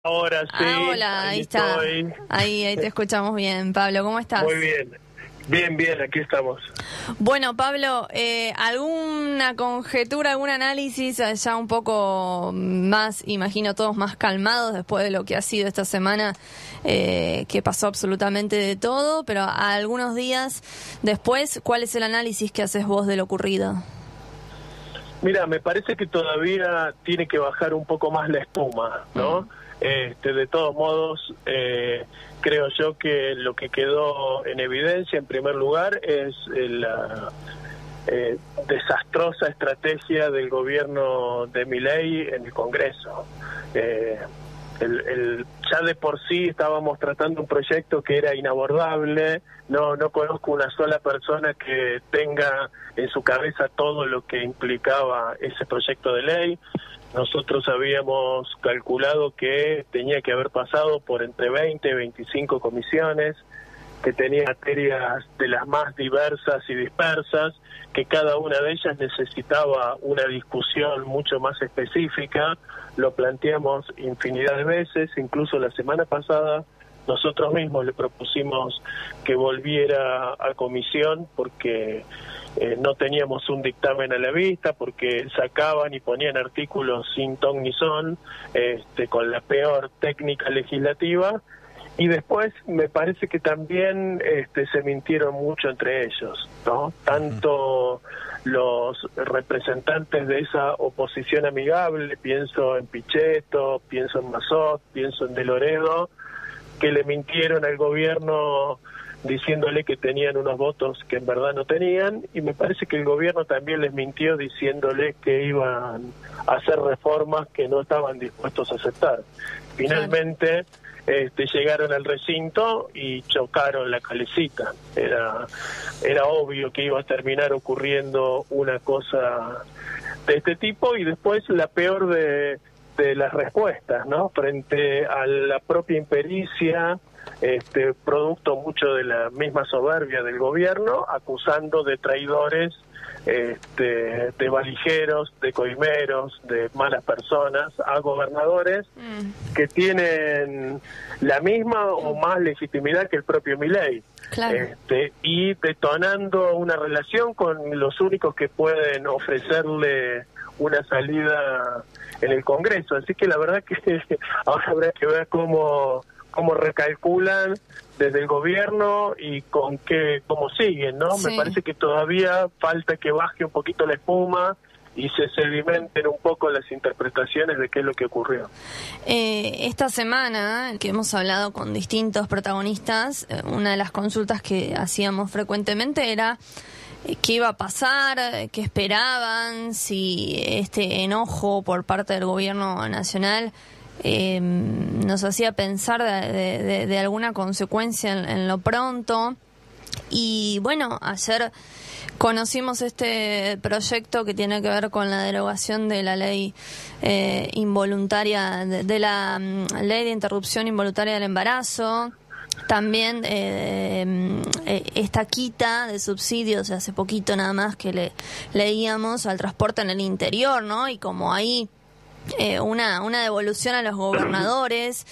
Ahora sí, Hola, ahí está. estoy. Ahí te escuchamos bien. Pablo, ¿cómo estás? Muy bien. Bien, aquí estamos. Bueno, Pablo, ¿alguna conjetura, algún análisis ya un poco más, imagino todos más calmados después de lo que ha sido esta semana, que pasó absolutamente de todo, pero a algunos días después, ¿cuál es el análisis que haces vos de lo ocurrido? Mira, me parece que todavía tiene que bajar un poco más la espuma, ¿no? De todos modos, creo yo que lo que quedó en evidencia, en primer lugar, es la desastrosa estrategia del gobierno de Milei en el Congreso. Ya de por sí estábamos tratando un proyecto que era inabordable. No conozco una sola persona que tenga en su cabeza todo lo que implicaba ese proyecto de ley. Nosotros habíamos calculado que tenía que haber pasado por entre 20 y 25 comisiones, que tenía materias de las más diversas y dispersas, que cada una de ellas necesitaba una discusión mucho más específica. Lo planteamos infinidad de veces, incluso la semana pasada nosotros mismos le propusimos que volviera a comisión porque no teníamos un dictamen a la vista, porque sacaban y ponían artículos sin ton ni son, con la peor técnica legislativa. Y después me parece que también se mintieron mucho entre ellos, ¿no? Tanto los representantes de esa oposición amigable, pienso en Pichetto, pienso en Massot, pienso en De Loredo, que le mintieron al gobierno diciéndole que tenían unos votos que en verdad no tenían, y me parece que el gobierno también les mintió diciéndole que iban a hacer reformas que no estaban dispuestos a aceptar. Finalmente llegaron al recinto y chocaron la calecita. Era obvio que iba a terminar ocurriendo una cosa de este tipo, y después la peor de las respuestas, ¿no? Frente a la propia impericia, producto mucho de la misma soberbia del gobierno, acusando de traidores, de valijeros, de coimeros, de malas personas a gobernadores que tienen la misma o más legitimidad que el propio Milei. Claro. Y detonando una relación con los únicos que pueden ofrecerle una salida en el Congreso. Así que la verdad que ahora habrá que ver cómo recalculan desde el gobierno y cómo siguen, ¿no? Sí. Me parece que todavía falta que baje un poquito la espuma y se sedimenten un poco las interpretaciones de qué es lo que ocurrió. Esta semana que hemos hablado con distintos protagonistas, una de las consultas que hacíamos frecuentemente era qué iba a pasar, qué esperaban, si este enojo por parte del gobierno nacional nos hacía pensar de alguna consecuencia en lo pronto. Y bueno, ayer conocimos este proyecto que tiene que ver con la derogación de la ley involuntaria, de la ley de interrupción involuntaria del embarazo. También esta quita de subsidios, hace poquito nada más que leíamos al transporte en el interior, ¿no? Y como ahí una devolución a los gobernadores.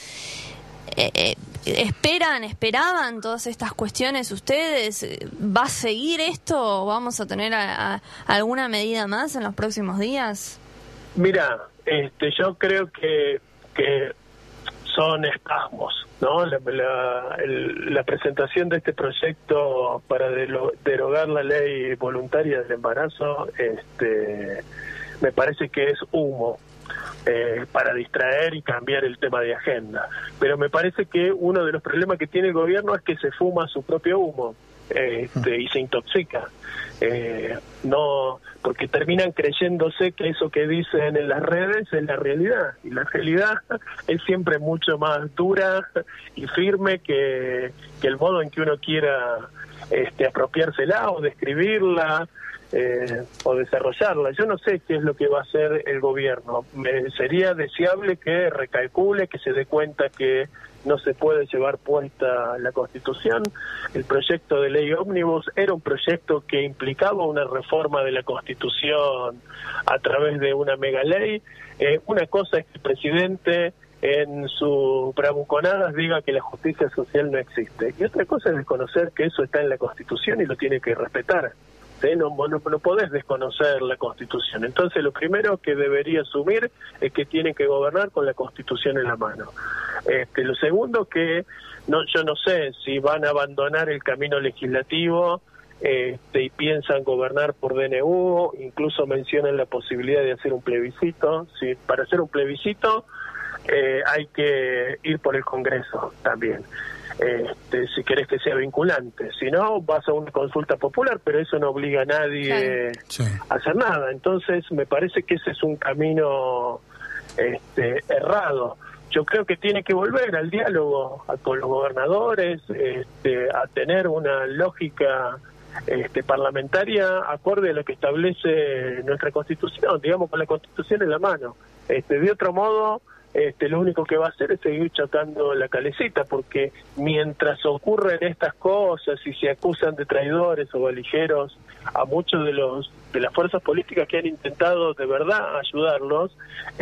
¿Esperaban todas estas cuestiones ustedes? ¿Va a seguir esto o vamos a tener alguna medida más en los próximos días? Mira, yo creo que son espasmos, ¿no? La presentación de este proyecto para derogar la ley voluntaria del embarazo, me parece que es humo. Para distraer y cambiar el tema de agenda. Pero me parece que uno de los problemas que tiene el gobierno es que se fuma su propio humo y se intoxica. No, porque terminan creyéndose que eso que dicen en las redes es la realidad, y la realidad es siempre mucho más dura y firme que el modo en que uno quiera apropiársela o describirla. O desarrollarla. Yo no sé qué es lo que va a hacer el gobierno. Sería deseable que recalcule, que se dé cuenta que no se puede llevar puesta la Constitución. El proyecto de ley ómnibus era un proyecto que implicaba una reforma de la Constitución a través de una mega ley. Una cosa es que el presidente en sus bravuconadas diga que la justicia social no existe. Y otra cosa es desconocer que eso está en la Constitución y lo tiene que respetar. ¿Sí? No podés desconocer la Constitución. Entonces lo primero que debería asumir es que tienen que gobernar con la Constitución en la mano. Lo segundo que yo no sé si van a abandonar el camino legislativo y piensan gobernar por DNU, incluso mencionan la posibilidad de hacer un plebiscito. Sí, para hacer un plebiscito hay que ir por el Congreso también. Si querés que sea vinculante, si no vas a una consulta popular, pero eso no obliga a nadie a hacer nada. Entonces me parece que ese es un camino errado. Yo creo que tiene que volver al diálogo con los gobernadores, a tener una lógica parlamentaria acorde a lo que establece nuestra Constitución, digamos, con la Constitución en la mano. De otro modo, lo único que va a hacer es seguir chocando la calecita, porque mientras ocurren estas cosas y se acusan de traidores o valijeros a muchos de las fuerzas políticas que han intentado de verdad ayudarlos,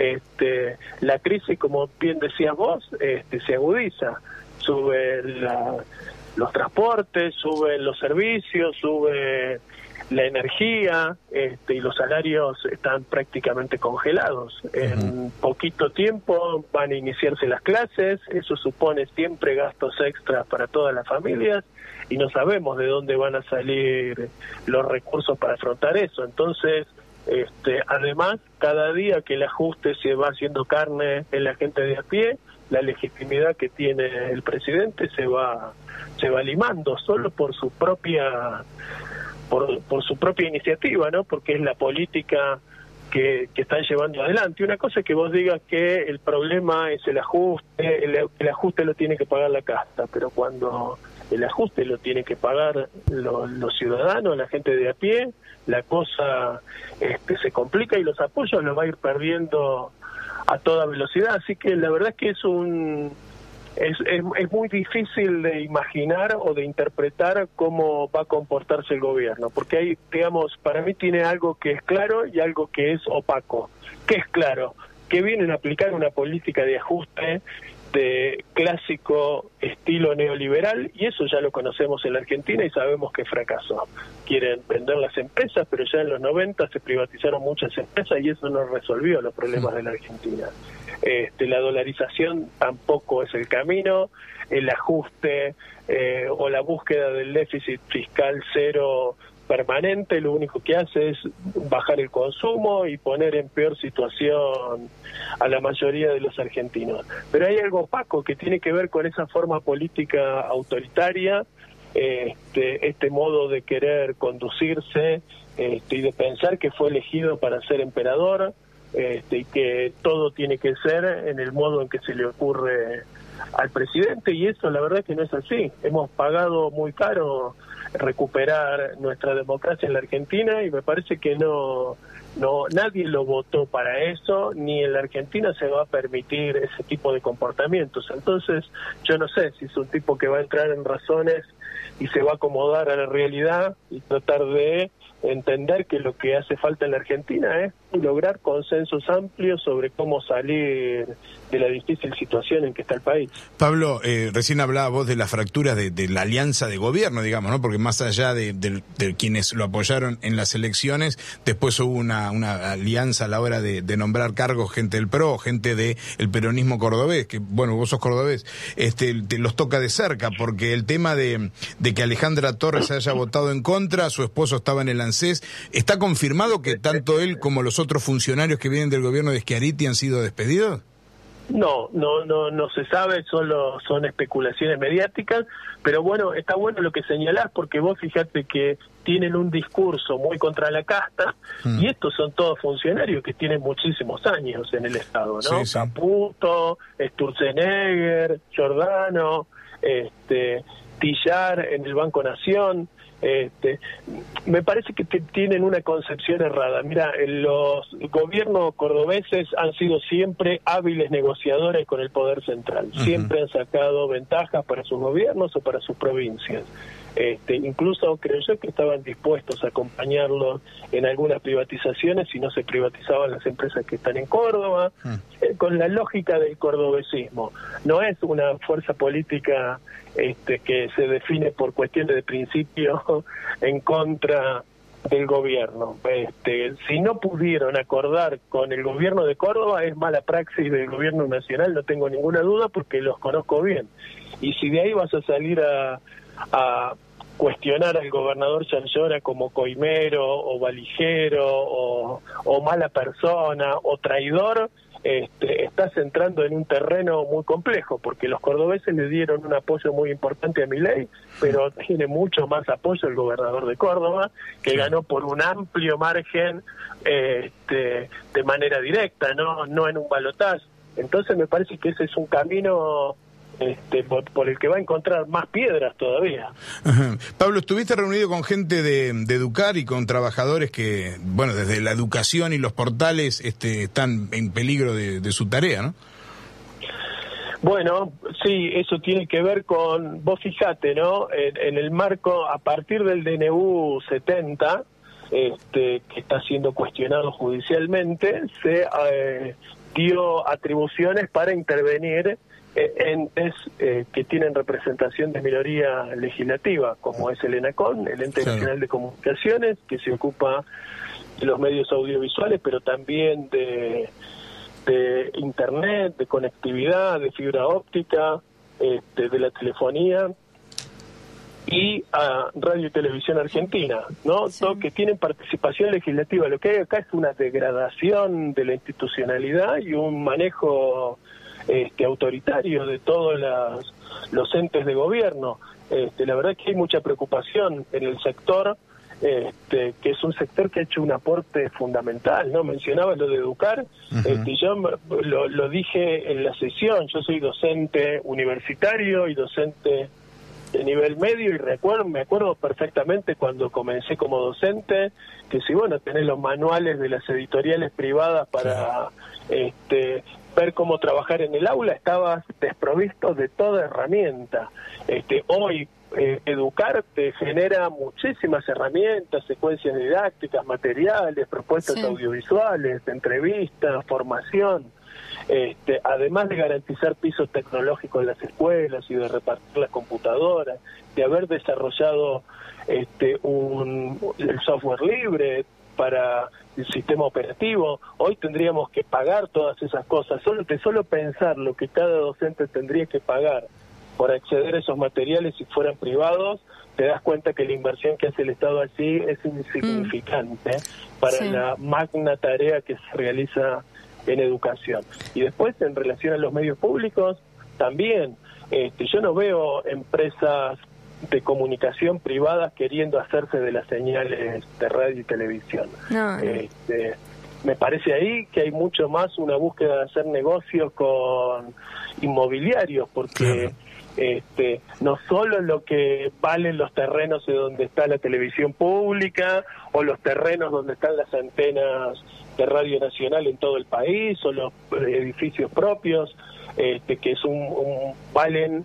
la crisis, como bien decías vos, se agudiza. Suben los transportes, suben los servicios, sube la energía, y los salarios están prácticamente congelados. En poquito tiempo van a iniciarse las clases, eso supone siempre gastos extras para todas las familias y no sabemos de dónde van a salir los recursos para afrontar eso. Entonces, además, cada día que el ajuste se va haciendo carne en la gente de a pie, la legitimidad que tiene el presidente se va limando solo por su propia iniciativa, ¿no? Porque es la política que están llevando adelante. Una cosa es que vos digas que el problema es el ajuste, el ajuste lo tiene que pagar la casta, pero cuando el ajuste lo tiene que pagar los ciudadanos, la gente de a pie, la cosa se complica y los apoyos los va a ir perdiendo a toda velocidad. Así que la verdad es que es muy difícil de imaginar o de interpretar cómo va a comportarse el gobierno, porque hay, digamos, para mí tiene algo que es claro y algo que es opaco. ¿Qué es claro? Que vienen a aplicar una política de ajuste de clásico estilo neoliberal, y eso ya lo conocemos en la Argentina y sabemos que fracasó. Quieren vender las empresas, pero ya en los 90 se privatizaron muchas empresas y eso no resolvió los problemas de la Argentina. La dolarización tampoco es el camino, el ajuste o la búsqueda del déficit fiscal cero permanente lo único que hace es bajar el consumo y poner en peor situación a la mayoría de los argentinos. Pero hay algo opaco que tiene que ver con esa forma política autoritaria, este modo de querer conducirse y de pensar que fue elegido para ser emperador, y que todo tiene que ser en el modo en que se le ocurre al presidente, y eso la verdad que no es así. Hemos pagado muy caro recuperar nuestra democracia en la Argentina y me parece que nadie lo votó para eso, ni en la Argentina se va a permitir ese tipo de comportamientos. Entonces yo no sé si es un tipo que va a entrar en razones y se va a acomodar a la realidad y tratar de entender que lo que hace falta en la Argentina es lograr consensos amplios sobre cómo salir de la difícil situación en que está el país. Pablo, recién hablaba vos de la fractura de la alianza de gobierno, digamos, ¿no? Porque más allá de quienes lo apoyaron en las elecciones, después hubo una alianza a la hora de nombrar cargos, gente del PRO, gente del peronismo cordobés, que bueno, vos sos cordobés, te los toca de cerca, porque el tema de que Alejandra Torres haya votado en contra, su esposo estaba en el ANSES, ¿está confirmado que tanto él como los otros funcionarios que vienen del gobierno de Schiaretti han sido despedidos? No se sabe, solo son especulaciones mediáticas, pero bueno, está bueno lo que señalás, porque vos fijate que tienen un discurso muy contra la casta, y estos son todos funcionarios que tienen muchísimos años en el Estado, ¿no? Sí, sí. Caputo, Sturzenegger, Giordano, Tillar en el Banco Nación. Me parece que tienen una concepción errada. Mira, los gobiernos cordobeses han sido siempre hábiles negociadores con el poder central. Siempre han sacado ventajas para sus gobiernos o para sus provincias. Incluso creo yo que estaban dispuestos a acompañarlo en algunas privatizaciones si no se privatizaban las empresas que están en Córdoba, con la lógica del cordobesismo. No es una fuerza política que se define por cuestiones de principio en contra del gobierno. Si no pudieron acordar con el gobierno de Córdoba, es mala praxis del gobierno nacional, no tengo ninguna duda, porque los conozco bien. Y si de ahí vas a salir a cuestionar al gobernador Chanllora como coimero o valijero o mala persona o traidor, estás entrando en un terreno muy complejo, porque los cordobeses le dieron un apoyo muy importante a Milei, pero tiene mucho más apoyo el gobernador de Córdoba, que ganó por un amplio margen de manera directa, no en un balotaje. Entonces me parece que ese es un camino por el que va a encontrar más piedras todavía. Ajá. Pablo, estuviste reunido con gente de Educar y con trabajadores que, bueno, desde la educación y los portales están en peligro de su tarea, ¿no? Bueno, sí, eso tiene que ver con, vos fijate, ¿no? En el marco, a partir del DNU 70, que está siendo cuestionado judicialmente, se dio atribuciones para intervenir entes que tienen representación de minoría legislativa, como es el ENACON, el Ente Nacional de Comunicaciones, que se ocupa de los medios audiovisuales, pero también de internet, de conectividad, de fibra óptica, de la telefonía, y a Radio y Televisión Argentina, ¿no? Sí. Que tienen participación legislativa. Lo que hay acá es una degradación de la institucionalidad y un manejo autoritario de todos los entes de gobierno. La verdad es que hay mucha preocupación en el sector, que es un sector que ha hecho un aporte fundamental, ¿no? Mencionaba lo de Educar, yo lo dije en la sesión, yo soy docente universitario y docente de nivel medio, y me acuerdo perfectamente cuando comencé como docente, que si tenés los manuales de las editoriales privadas para ver cómo trabajar en el aula, estabas desprovisto de toda herramienta. Hoy Educar te genera muchísimas herramientas, secuencias didácticas, materiales, propuestas audiovisuales, entrevistas, formación. Además de garantizar pisos tecnológicos en las escuelas y de repartir las computadoras, de haber desarrollado el software libre para el sistema operativo, hoy tendríamos que pagar todas esas cosas. Solo pensar lo que cada docente tendría que pagar por acceder a esos materiales si fueran privados, te das cuenta que la inversión que hace el Estado allí es insignificante para la magna tarea que se realiza en educación. Y después, en relación a los medios públicos, también yo no veo empresas de comunicación privadas queriendo hacerse de las señales de radio y televisión. No. Me parece ahí que hay mucho más una búsqueda de hacer negocios con inmobiliarios, porque no solo lo que valen los terrenos de donde está la televisión pública o los terrenos donde están las antenas de Radio Nacional en todo el país, o los edificios propios, que es valen,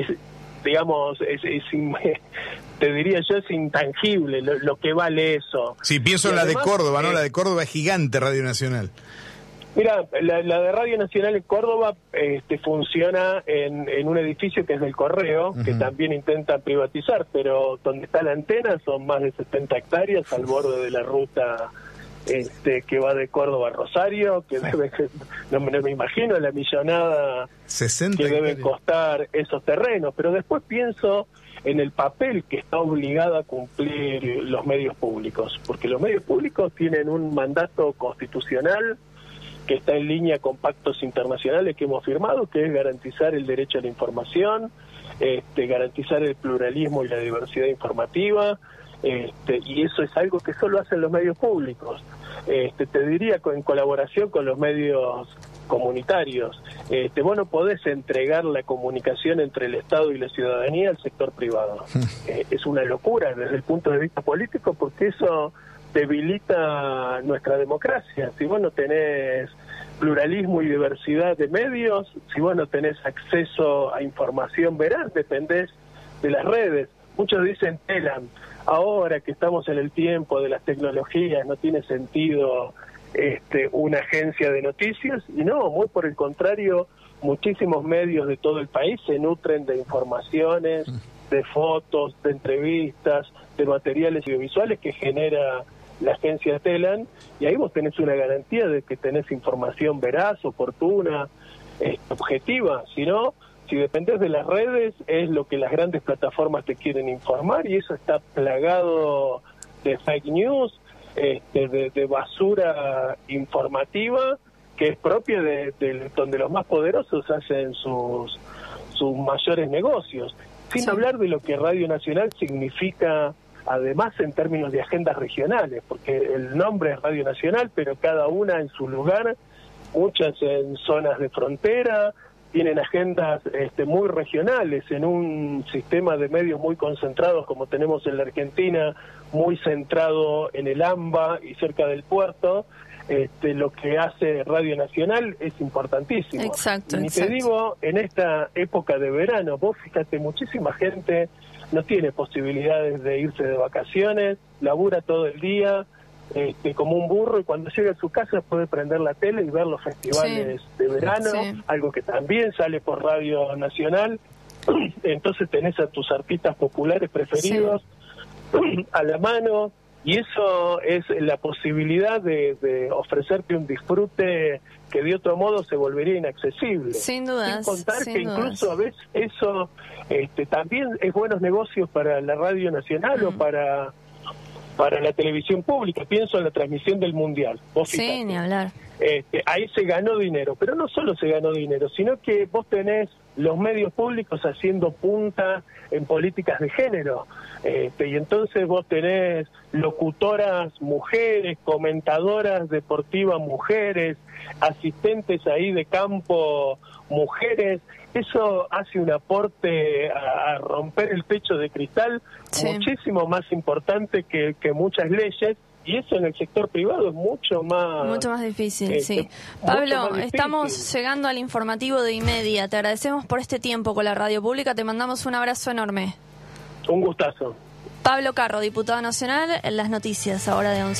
te diría yo, es intangible lo que vale eso. Sí, pienso en la de Córdoba, ¿no? La de Córdoba es gigante, Radio Nacional. Mira, la de Radio Nacional en Córdoba funciona en un edificio que es del Correo, que también intentan privatizar, pero donde está la antena son más de 70 hectáreas al borde de la ruta que va de Córdoba a Rosario, que no me imagino la millonada que deben costar esos terrenos, pero después pienso en el papel que está obligado a cumplir los medios públicos, porque los medios públicos tienen un mandato constitucional que está en línea con pactos internacionales que hemos firmado, que es garantizar el derecho a la información, garantizar el pluralismo y la diversidad informativa, y eso es algo que solo hacen los medios públicos. Te diría en colaboración con los medios comunitarios. Vos no podés entregar la comunicación entre el Estado y la ciudadanía al sector privado. Es una locura desde el punto de vista político, porque eso debilita nuestra democracia. Si vos no tenés pluralismo y diversidad de medios, si vos no tenés acceso a información veraz, dependés de las redes. muchos dicen Telam. Ahora que estamos en el tiempo de las tecnologías, no tiene sentido una agencia de noticias, y no, muy por el contrario, muchísimos medios de todo el país se nutren de informaciones, de fotos, de entrevistas, de materiales audiovisuales que genera la agencia Telam, y ahí vos tenés una garantía de que tenés información veraz, oportuna, objetiva. Si no, si dependés de las redes, es lo que las grandes plataformas te quieren informar, y eso está plagado de fake news, de basura informativa, que es propia de donde los más poderosos hacen sus mayores negocios. Sin hablar de lo que Radio Nacional significa, además, en términos de agendas regionales, porque el nombre es Radio Nacional, pero cada una en su lugar, muchas en zonas de frontera, tienen agendas muy regionales, en un sistema de medios muy concentrados como tenemos en la Argentina, muy centrado en el AMBA y cerca del puerto. Lo que hace Radio Nacional es importantísimo. Exacto, y te digo, en esta época de verano, vos fíjate, muchísima gente no tiene posibilidades de irse de vacaciones, labura todo el día, como un burro, y cuando llega a su casa puede prender la tele y ver los festivales de verano, algo que también sale por Radio Nacional. Entonces tenés a tus artistas populares preferidos a la mano, y eso es la posibilidad de ofrecerte un disfrute que de otro modo se volvería inaccesible. Sin dudas. Sin contar que incluso a veces eso también es buenos negocios para la Radio Nacional o para la televisión pública. Pienso en la transmisión del Mundial. Vos fíjate, ni hablar. Ahí se ganó dinero, pero no solo se ganó dinero, sino que vos tenés los medios públicos haciendo punta en políticas de género, y entonces vos tenés locutoras mujeres, comentadoras deportivas mujeres, asistentes ahí de campo mujeres. Eso hace un aporte a romper el techo de cristal muchísimo más importante que muchas leyes, y eso en el sector privado es mucho más difícil. Pablo, estamos llegando al informativo de Y-Media. Te agradecemos por este tiempo con la radio pública, te mandamos un abrazo enorme. Un gustazo. Pablo Carro, diputado nacional, en las noticias ahora de 11.